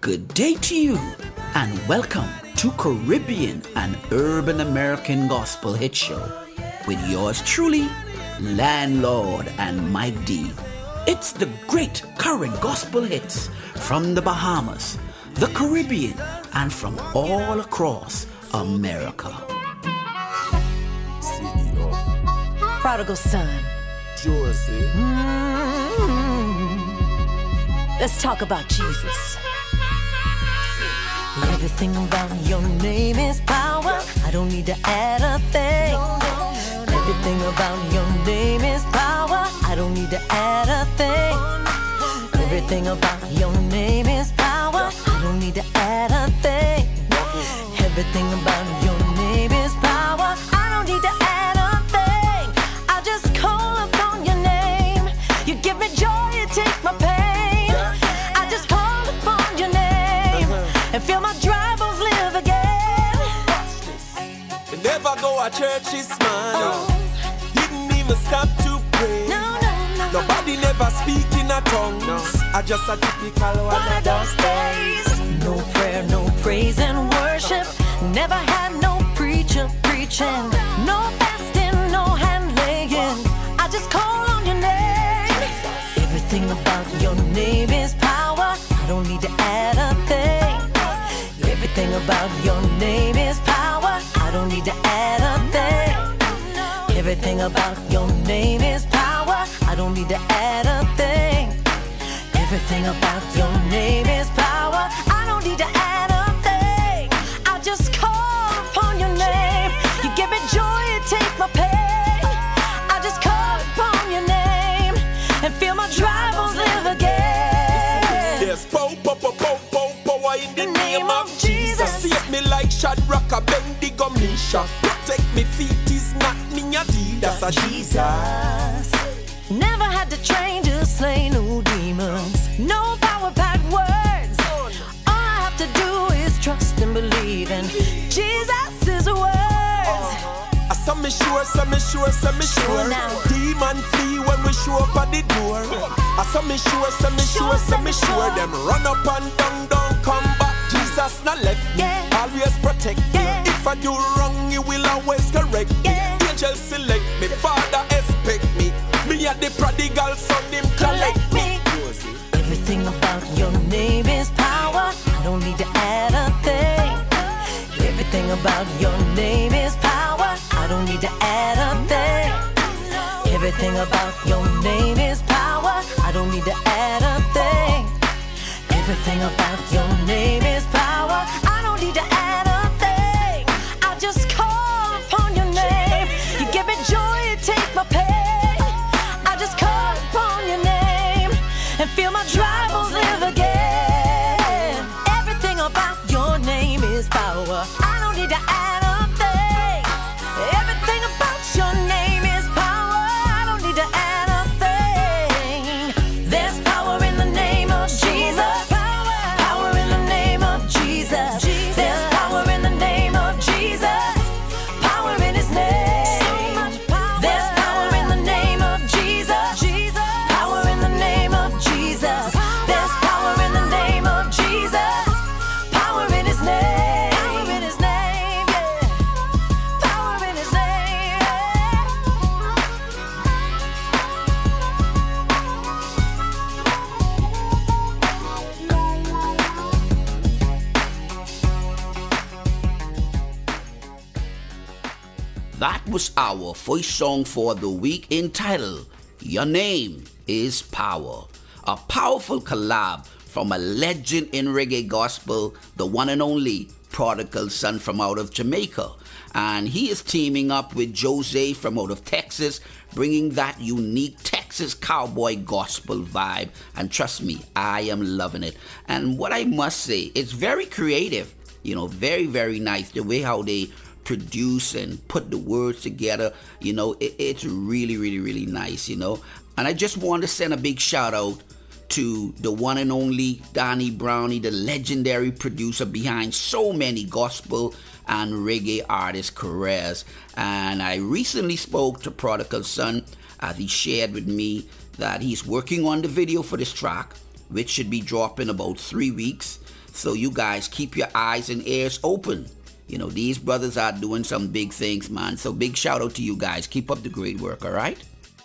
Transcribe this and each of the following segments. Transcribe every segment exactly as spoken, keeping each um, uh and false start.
Good day to you, and welcome to Caribbean and Urban American Gospel Hit Show with yours truly, Landlord and Mike D. It's the great current gospel hits from the Bahamas, the Caribbean, and from all across America. C E O Prodigal Son. Josie. Mm-hmm. Let's talk about Jesus. Everything about your name is power. I don't need to add a thing. Everything about your name is power. I don't need to add a thing. Everything about your name is power. I don't need to add a thing. Everything about your name is power. I don't need to add a thing. I just call upon your name. You give me joy, you take my pain. I just call upon your name and feel my dry bones live again. You never go to church this man. Oh. Didn't even stop to pray. No, no, no. Nobody never speak in a tongue. No. I just a typical one, One of those days. No prayer, no praise and worship. Never had no preacher preaching. No fasting, no hand laying. I just call on your name. Everything about your name is power. I don't need to add a thing. Everything about your name is power. I don't need to add a thing. Everything about your name is power. I don't need to add a thing. Everything about your name is power. I don't need to add a thing. I just call upon your name. You give me joy, you take my pain. I just call upon your name and feel my dry bones live again. Yes, pow, pow, pow, pow, pow, power in the, the name, name of Jesus. Save me like Shadrach, Abednego, Meshach. Protect me feet is not me, that's a Jesus. Never had to train to slay no demons. No power-packed words. All I have to do is trust and believe in Jesus' words. I saw me sure, saw me sure, saw me sure. Demon flee when we show up at the door. I saw me sure, saw me sure, saw me sure. Them run up and down, down, come back. Jesus not left me, always protect me. If I do wrong, He will always correct me. Angels select me, Father expect me. Me at the prodigal son, Him collect me. Everything about your name is power. I don't need to add a thing. Everything about your name is power. I don't need to add a thing. Everything about your name is power. I don't need to add a thing. Everything about your name is power. I don't need to add a thing. I just call upon your name. You give me joy, you take my pain. I just call upon your name and feel my dry bones live again. Everything about your name is power. I don't need to add a thing. Everything about your name is power. I don't need to add a thing. There's power in the name of Jesus. Power in the name of Jesus. There's power in the name of Jesus. Power in His name. There's power in the name of Jesus. Power in the name of Jesus. There's power in the name of Jesus. Power in His name. Power in His name, yeah. Power in His name, That was our first song for the week entitled Your Name is Power. A powerful collab from a legend in reggae gospel, the one and only Prodigal Son from out of Jamaica. And he is teaming up with Jose from out of Texas, bringing that unique Texas cowboy gospel vibe. And trust me, I am loving it. And what I must say, it's very creative, you know, very, very nice. The way how they produce and put the words together, you know, it, it's really, really, really nice, you know. And I just want to send a big shout out to the one and only Donnie Brownie, the legendary producer behind so many gospel and reggae artist careers. And I recently spoke to Prodigal Son as he shared with me that he's working on the video for this track, which should be dropping about three weeks. So you guys keep your eyes and ears open. You know, these brothers are doing some big things, man. So big shout out to you guys. Keep up the great work, all right?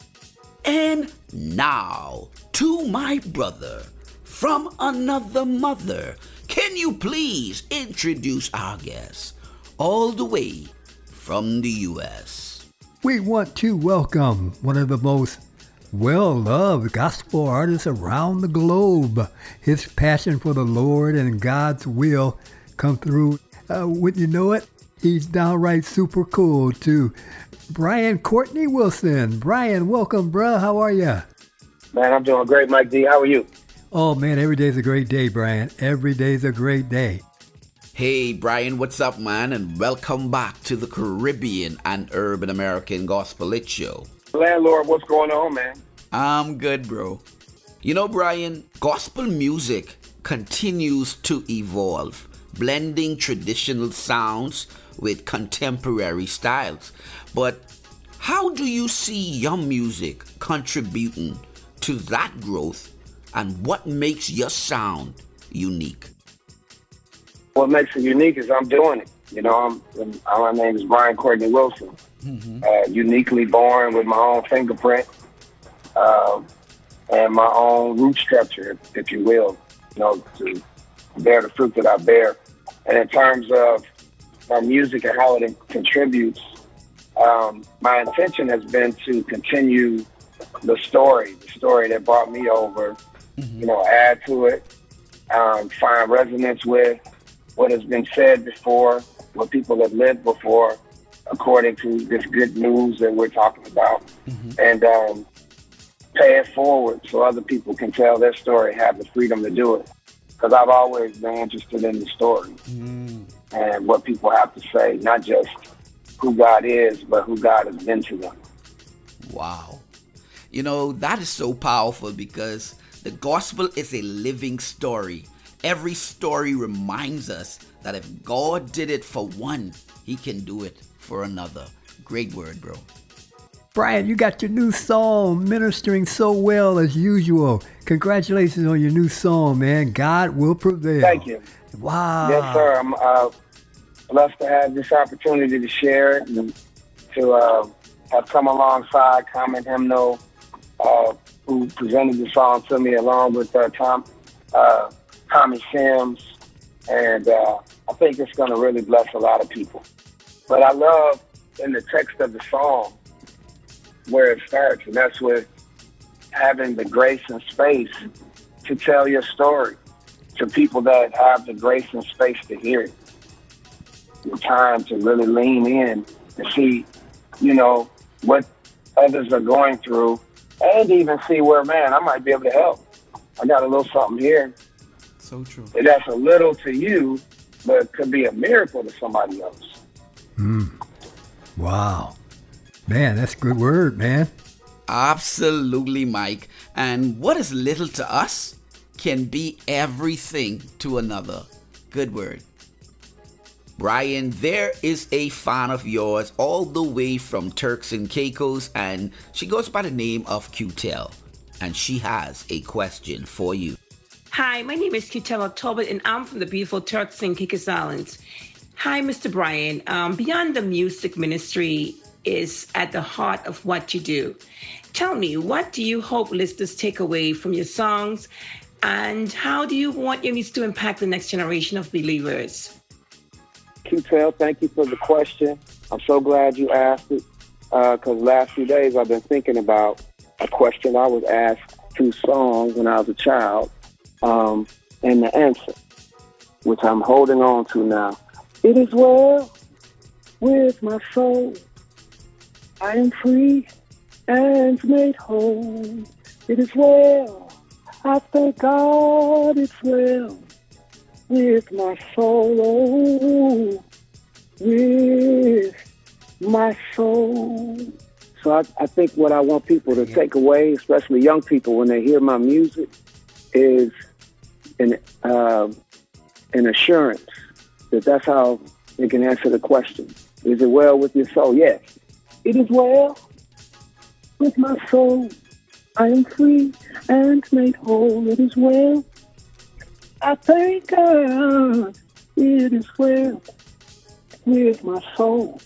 And now, to my brother from another mother, can you please introduce our guest all the way from the U S? We want to welcome one of the most well-loved gospel artists around the globe. His passion for the Lord and God's will come through. Uh, wouldn't you know it? He's downright super cool, too. Brian Courtney Wilson. Brian, welcome, bruh. How are you? Man, I'm doing great, Mike D. How are you? Oh, man, every day's a great day, Brian. Every day's a great day. Hey, Brian, what's up, man? And welcome back to the Caribbean and Urban American Gospel Lit Show. Landlord, what's going on, man? I'm good, bro. You know, Brian, gospel music continues to evolve, blending traditional sounds with contemporary styles. But how do you see your music contributing to that growth, and what makes your sound unique? What makes it unique is I'm doing it. You know, I'm, my name is Brian Courtney Wilson. Mm-hmm. Uh, uniquely born with my own fingerprint uh, and my own root structure, if, if you will, you know, to bear the fruit that I bear. And in terms of my music and how it contributes, um, my intention has been to continue the story, the story that brought me over, mm-hmm. you know, add to it, um, find resonance with what has been said before, what people have lived before, according to this good news that we're talking about, mm-hmm. and um, pay it forward so other people can tell their story, have the freedom to do it. Because I've always been interested in the story mm. and what people have to say, not just who God is, but who God has been to them. Wow. You know, that is so powerful because the gospel is a living story. Every story reminds us that if God did it for one, he can do it for another. Great word, bro. Brian, you got your new song ministering so well as usual. Congratulations on your new song, man. God will prevail. Thank you. Wow. Yes, sir. I'm uh, blessed to have this opportunity to share it and to uh, have come alongside Common Hymnal, uh, who presented the song to me along with uh, Tom, uh, Tommy Sims. And uh, I think it's going to really bless a lot of people. But I love in the text of the song where it starts, and that's with having the grace and space to tell your story to people that have the grace and space to hear it. The time to really lean in and see, you know, what others are going through, and even see where, man, I might be able to help. I got a little something here. So true. That's a little to you, but it could be a miracle to somebody else. Mm. Wow. Man, that's a good word, man. Absolutely, Mike. And what is little to us can be everything to another. Good word. Brian, there is a fan of yours all the way from Turks and Caicos, and she goes by the name of Q-Tel, and she has a question for you. Hi, my name is Q-Tel October, and I'm from the beautiful Turks and Caicos Islands. Hi, Mister Brian. Um, Beyond the Music Ministry is at the heart of what you do. Tell me, what do you hope listeners take away from your songs, and how do you want your music to impact the next generation of believers? Q-Tel, thank you for the question. I'm so glad you asked it, because uh, last few days I've been thinking about a question I was asked through songs when I was a child, um, and the answer, which I'm holding on to now. It is well with my soul. I am free and made whole. It is well. I thank God it's well with my soul. Oh, with my soul. So I, I think what I want people to take away, especially young people, when they hear my music, is an uh, an assurance that that's how they can answer the question. Is it well with your soul? Yes. It is well with my soul. I am free and made whole. It is well I thank God it is well with my soul.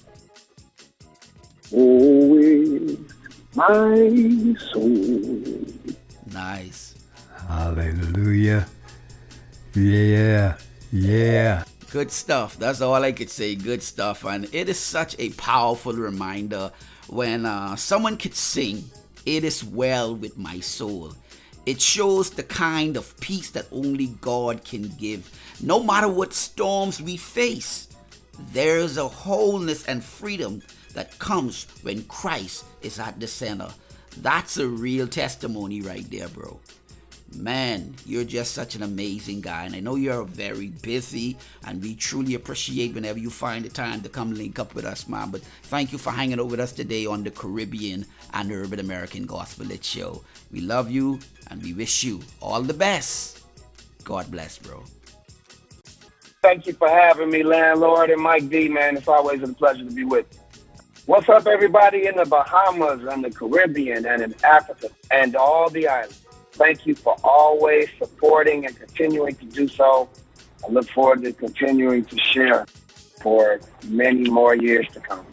Oh, with my soul. Nice. Hallelujah. Yeah. Yeah. Good stuff. That's all I could say. Good stuff. And it is such a powerful reminder when uh, someone could sing, "It is well with my soul." It shows the kind of peace that only God can give. No matter what storms we face, there's a wholeness and freedom that comes when Christ is at the center. That's a real testimony right there, bro. Man, you're just such an amazing guy, and I know you're very busy, and we truly appreciate whenever you find the time to come link up with us, man. But thank you for hanging out with us today on the Caribbean and Urban American Gospel Lit Show. We love you, and we wish you all the best. God bless, bro. Thank you for having me, Landlord and Mike D, man. It's always a pleasure to be with you. What's up, everybody in the Bahamas and the Caribbean and in Africa and all the islands? Thank you for always supporting and continuing to do so. I look forward to continuing to share for many more years to come.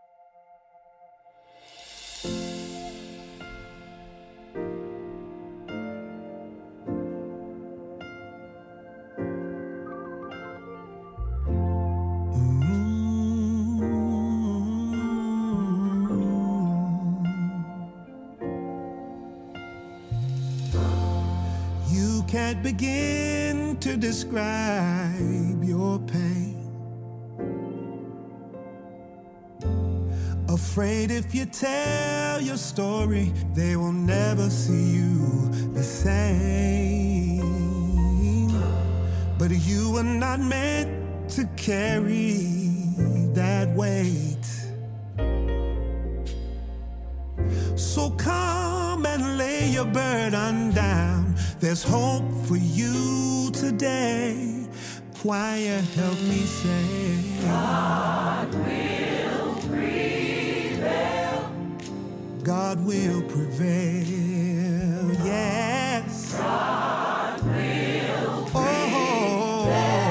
Can't begin to describe your pain. Afraid if you tell your story, they will never see you the same. But you are not meant to carry that weight. So come and lay your burden down. There's hope for you today. Choir, help me say, God will prevail. God will prevail. Yes. God will prevail.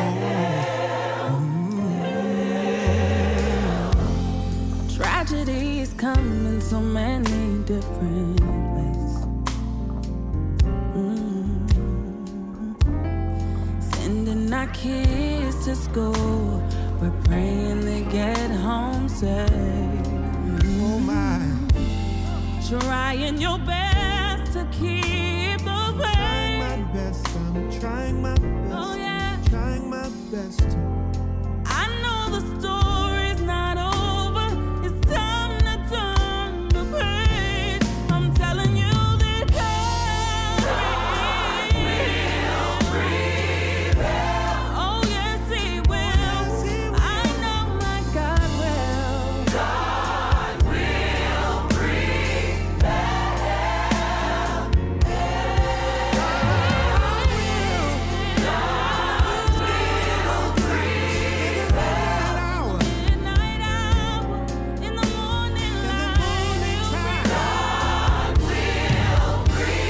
Mm. Tragedies come in so many different ways. Our kids to school, we're praying they get home safe. Oh my. Trying your best to keep the faith. Trying my best, I'm trying my best. Oh yeah. Trying my best to. I know the story's not over. It's time to turn the page. I'm telling you that God, God will prevail. Oh yes, He will. Yes, He will. I know my God will. God will prevail. God will. God will prevail. Midnight hour, in the morning light, God will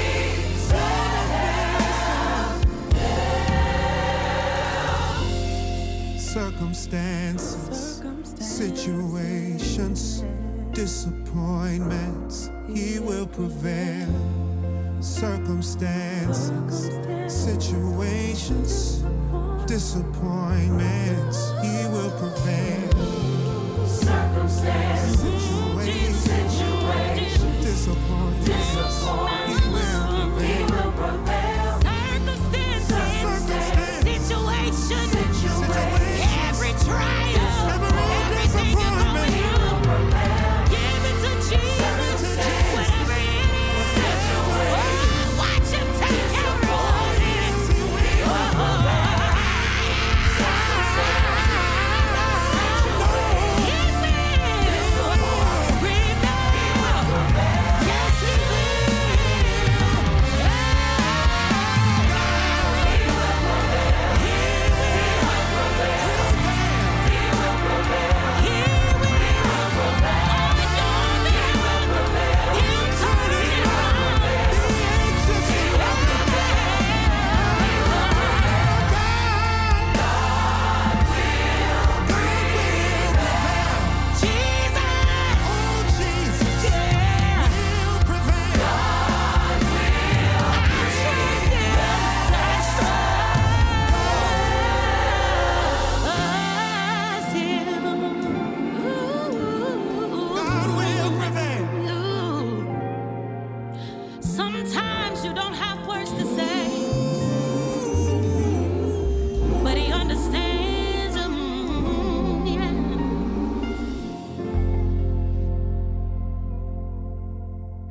Circumstances, situations, disappointments, He will prevail. Circumstances, situations, disappointments, He will prevail. Circumstances, Situations, disappointments, He will prevail. circumstances, situations, every trial, everything you're going through, give it to Jesus, whatever it is. Oh, watch Him take care of it. Oh, He will prevail. Yes, He will.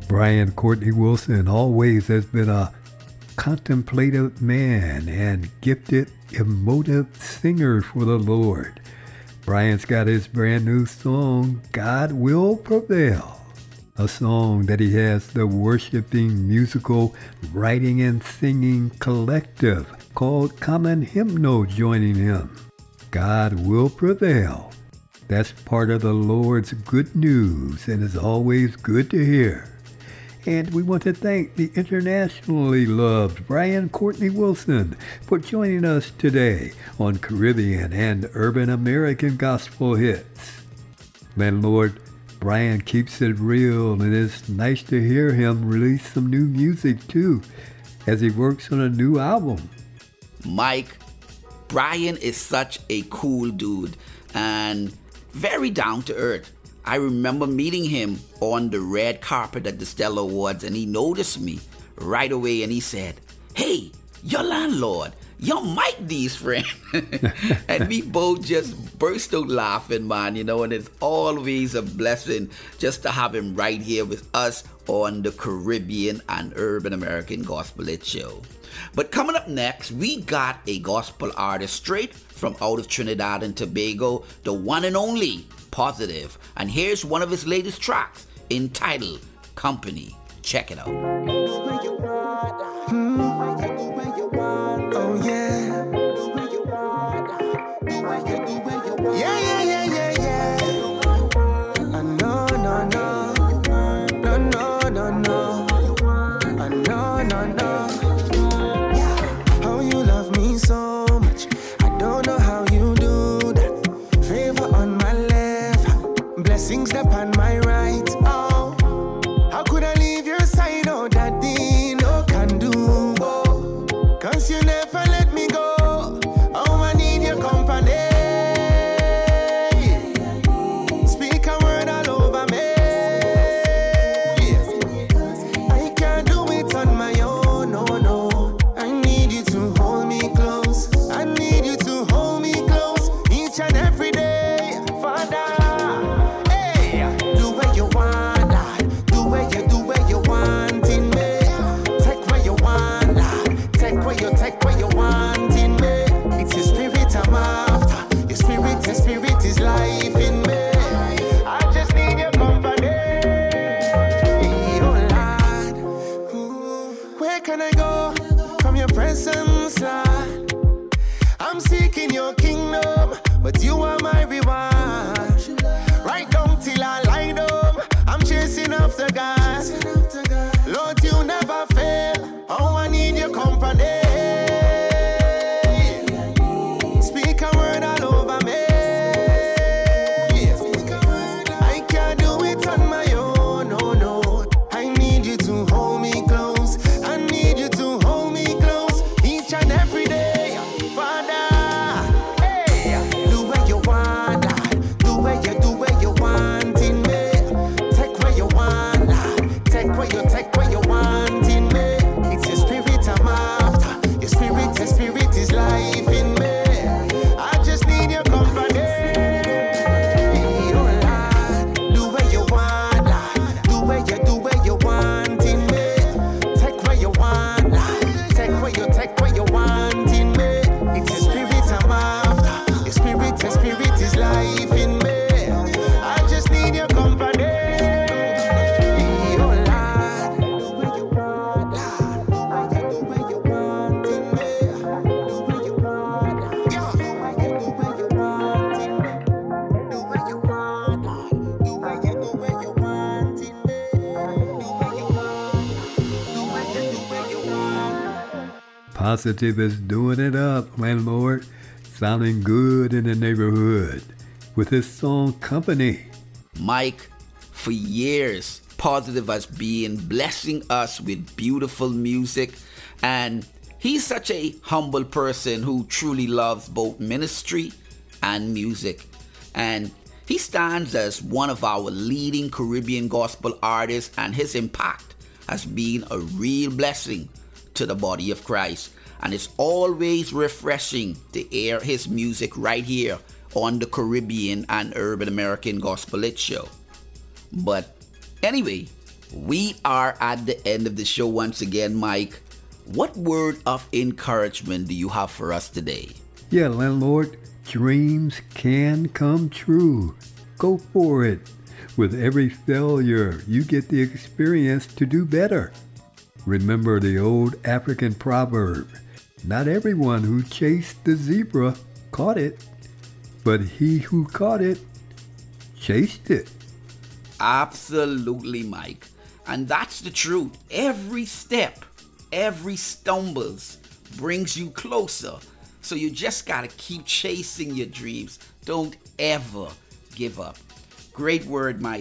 Brian Courtney Wilson always has been a contemplative man and gifted, emotive singer for the Lord. Brian's got his brand new song, God Will Prevail, a song that he has the worshiping musical writing and singing collective called Common Hymnal joining him. God Will Prevail. That's part of the Lord's good news and is always good to hear. And we want to thank the internationally loved Brian Courtney Wilson for joining us today on Caribbean and Urban American Gospel Hits. Landlord, Brian keeps it real, and it's nice to hear him release some new music too, as he works on a new album. Mike, Brian is such a cool dude and very down to earth. I remember meeting him on the red carpet at the Stella Awards, and he noticed me right away and he said, "Hey, your landlord, you're Mike D's friend." And we both just burst out laughing, man, you know, and it's always a blessing just to have him right here with us on the Caribbean and Urban American Gospel Hit Show. But coming up next, we got a gospel artist straight from out of Trinidad and Tobago, the one and only Positive. And here's one of his latest tracks entitled Company. Check it out. Hmm. Oh yeah. Yeah, yeah, yeah, yeah, yeah. I know, no, no. No, no, no, no. I know, no, no. How you love me so much. I don't know how you do that. Favor on my left, blessings upon my right. Oh, how could I leave your side? Oh, daddy, no can do. Oh, cause you never let me go. Oh, I need your company. Speak a word all over me. I can't do it on my own, no, no. I need you to hold me close. I need you to hold me close each and every day, Father. Hey, do what you want, Lord. Do what you do what you want in me. Take what you want, Lord. Take what you take what you want in me. It's your spirit I'm after. Your spirit, your spirit is life in me. I just need your company. Oh Lord, ooh, where can I go from your presence, Lord? I'm seeking your kingdom, but you are my reward. Right down till I lie down, I'm chasing after God. Lord, you never fail. Oh, I need your company. Speak a word all over me. I can't do it on my own, no, no. I need you to hold me close. I need you to hold me close each and every day, Father. Hey, do what you want, Lord. Do what you do what you want in me. Take what you want, Lord. Take what you take what you want in me. It's your spirit I'm after. Your spirit, your spirit is life in me. I just need your company. Oh Lord, do what you want, Lord. Do what you do what you want in me. Take what you want, Lord. Take what you take what you want in me. It's your spirit I'm after. Your spirit, your spirit is life in me. I just need your company. Oh Lord, do what you want, Lord. Do what you do what you want in me. Do what you want, Lord. Yeah. Do what you do what you want in me. Do what you want, Lord. Do what you do what you want in me. Do what you want. Do what you do what you want. Positive is doing it up, landlord, sounding good in the neighborhood with his song Company. Mike, for years, Positive has been blessing us with beautiful music, and he's such a humble person who truly loves both ministry and music. And he stands as one of our leading Caribbean gospel artists, and his impact has been a real blessing to the body of Christ. And it's always refreshing to hear his music right here on the Caribbean and Urban American Gospel Hit Show. But anyway, We are at the end of the show once again, Mike. What word of encouragement do you have for us today? Yeah, landlord, dreams can come true. Go for it. With every failure, you get the experience to do better. Remember the old African proverb, not everyone who chased the zebra caught it, but he who caught it chased it. Absolutely, Mike. And that's the truth. Every step, every stumbles brings you closer. So you just got to keep chasing your dreams. Don't ever give up. Great word, Mike.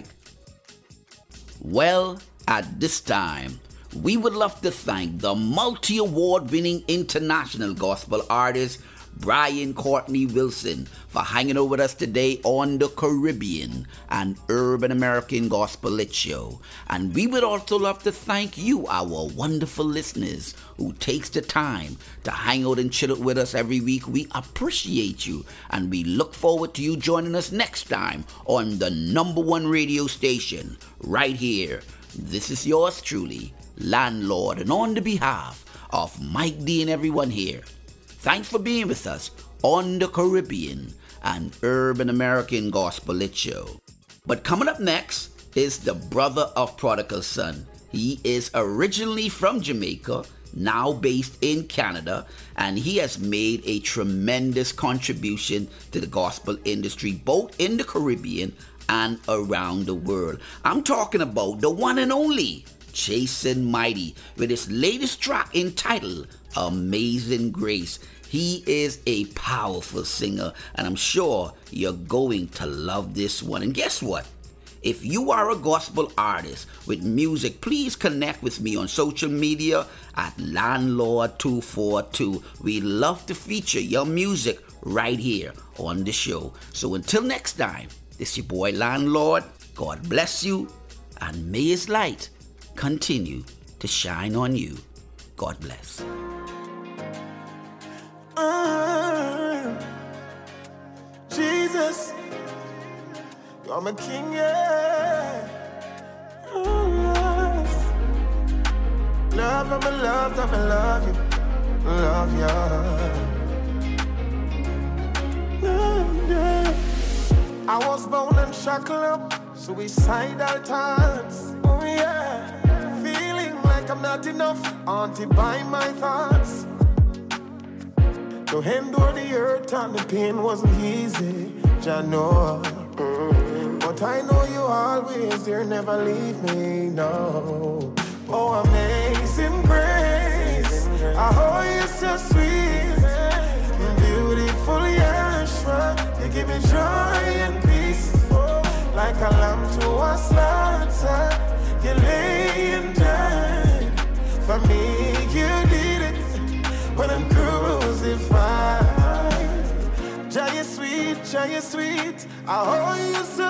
Well, at this time, we would love to thank the multi-award winning international gospel artist Brian Courtney Wilson for hanging out with us today on the Caribbean and Urban American Gospel Lit Show. And we would also love to thank you, our wonderful listeners, who takes the time to hang out and chill out with us every week. We appreciate you, and we look forward to you joining us next time on the number one radio station right here. This is yours truly, Landlord, and on the behalf of Mike D and everyone here, thanks for being with us on the Caribbean and Urban American Gospel Lit Show. But coming up next is the brother of Prodigal Son. He is originally from Jamaica, now based in Canada, and he has made a tremendous contribution to the gospel industry, both in the Caribbean and around the world. I'm talking about the one and only Jason Mighty with his latest track entitled Amazing Grace. He is a powerful singer, and I'm sure you're going to love this one. And guess what? If you are a gospel artist with music, please connect with me on social media at Landlord two four two. We love to feature your music right here on the show. So until next time, this is your boy Landlord. God bless you, and may His light continue to shine on you. God bless. Uh, Jesus, you're my king, yeah. Uh, love, I'm in love, I'm in love you, love you. Love you. I was born and shackled up, suicidal thoughts. Oh yeah, feeling like I'm not enough, haunted by my thoughts. To endure the hurt and the pain wasn't easy, Jah know. Mm. But I know you always there, never leave me, no. Oh, amazing grace, oh, you're so sweet, beautiful Yeshua, you give me joy and peace. Like a lamb to a slaughter, you lay and died. For me, you did it. When I'm crucified, Jah, you sweet, Jah, you sweet. Oh, you're so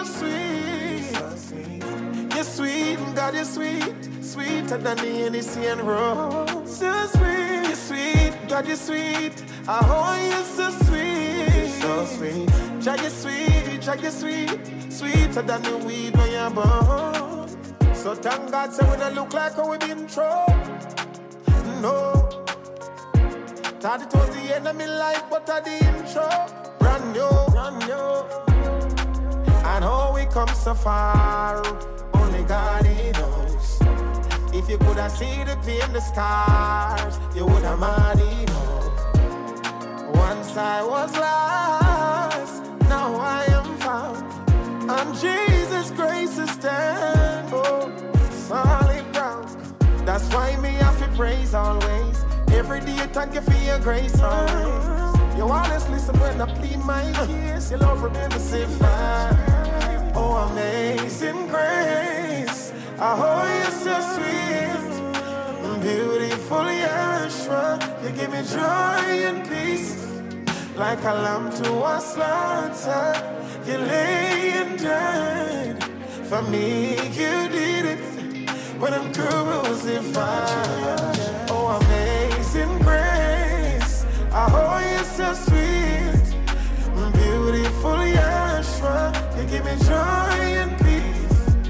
sweet. You're sweet, God, you're sweet. Sweeter than the Hennessy and rose. So sweet, you're sweet, God, you're sweet. Oh, you're so sweet. So sweet. Jah, you're sweet, Jah, you're sweet. Sweeter than the weed when you're born. So thank God, say we don't look like how we been through. No. Thought it was the end of my life, but I the intro. Brand new, brand new. I know we come so far, only God He knows. If you could have seen the pain, the scars, you would have mighty know. Once I was lost, now I am found. And Jesus' grace is stand, oh, solid ground. That's why me have to praise always. Every day, thank you for your grace, always. You always listen when I plead my case. Your love remains the same fire. Oh, amazing grace. Oh, you're so sweet. Beautiful Yeshua. You give me joy and peace. Like a lamb to a slaughter. You lay and died. For me, you did it. When I'm crucified. Oh, amazing grace. Oh, you're so sweet. Beautiful Yeshua. You give me joy and peace.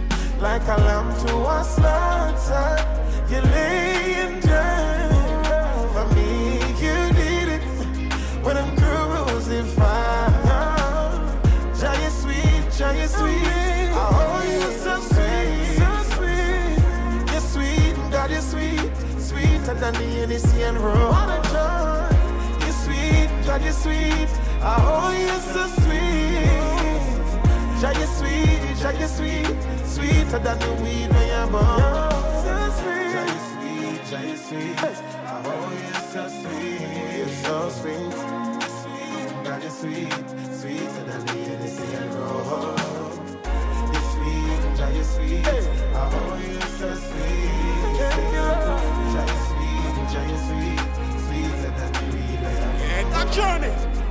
like a lamb to a slaughter. You lay and die for me. You did it when I'm crucified. Jah, you sweet, Jah, you sweet. Oh, you're so sweet, so sweet. You're sweet, God, you're sweet. Sweeter than the Hennessy and rum. What a joy. You're sweet, God, you're sweet. Oh, you're so sweet. Jah, you sweet, Jah, you sweet. Sweeter than the weed when you're born. So sweet. Jah, you sweet, Jah, you sweet. Oh, you're so sweet. You're so sweet. Sweet, God, you're sweet. Sweeter than the Hennessy and rum. You're sweet, Jah, you sweet. Oh, you're so sweet. Jah, you sweet, Jah, you sweet. Sweeter than the weed when you're born. And that journey.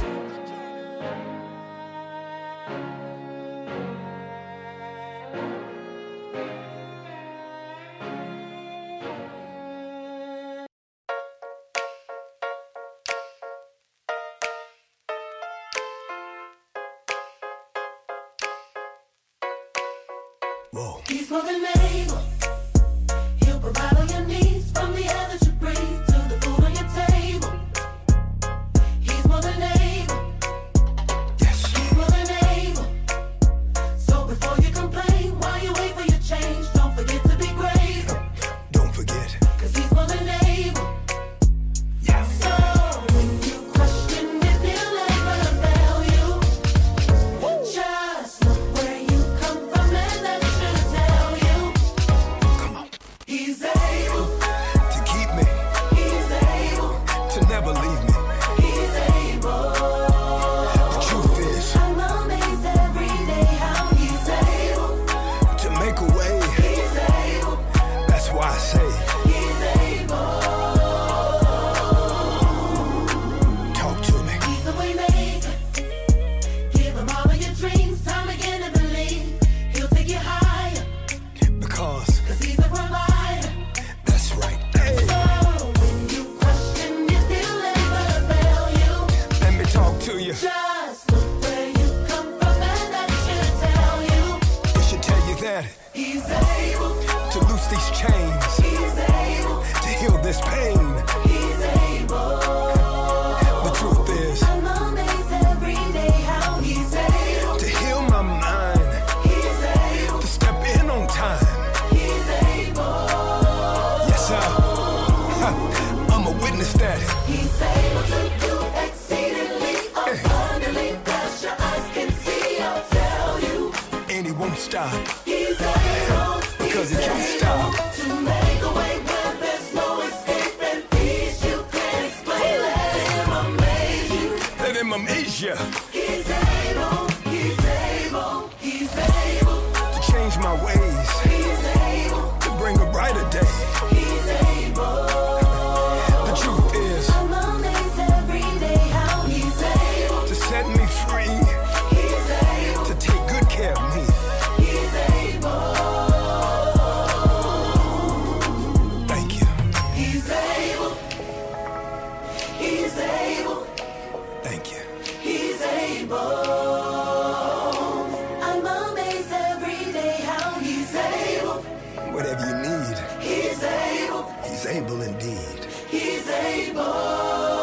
Whoa. He's more than able. He'll provide all your needs, from the air that you breathe to the food on your table. He's more than able. Yes. He's more than able. So before you complain, while you wait for your change, don't forget to be grateful. Don't forget. Cause he's more than able. Yes. So when you question if he'll ever fail you, just look where you come from and that should tell you. Come on. He's able to keep me. He's able to never leave me. He's able. The truth is, I'm amazed every day how he's able to make a way. He's able. That's why I say he's able. Talk to me. He's a way maker. Give him all of your dreams. Time again to believe. He'll take you higher. Because Cause he's a provider. That's right. Hey. So when you question if he'll ever fail you, let me talk to you. Just look where you come from and that should tell you. It should tell you that he's able to loose these chains. He's able to heal this pain. He's able. The truth is, I'm amazed every day how he's able to heal my mind. He's able to step in on time. He's able. Yes, sir. I'm a witness that he's able to do exceedingly abundantly that your eyes can see. I'll tell you, and he won't stop. He's able because he can't stop to make a way where there's no escape and peace you can't explain. Let him amaze you. Let him amaze you. He's able. He's able. He's able to change my ways. He's able to bring a brighter day. He's able. The truth is, I'm amazed every day how he's able to set me free. He's able to take good care of me. He's able. Thank you. He's able. He's able. Thank you. He's able. I'm amazed every day how he's able. Whatever you need, he's able. He's able indeed. He's able.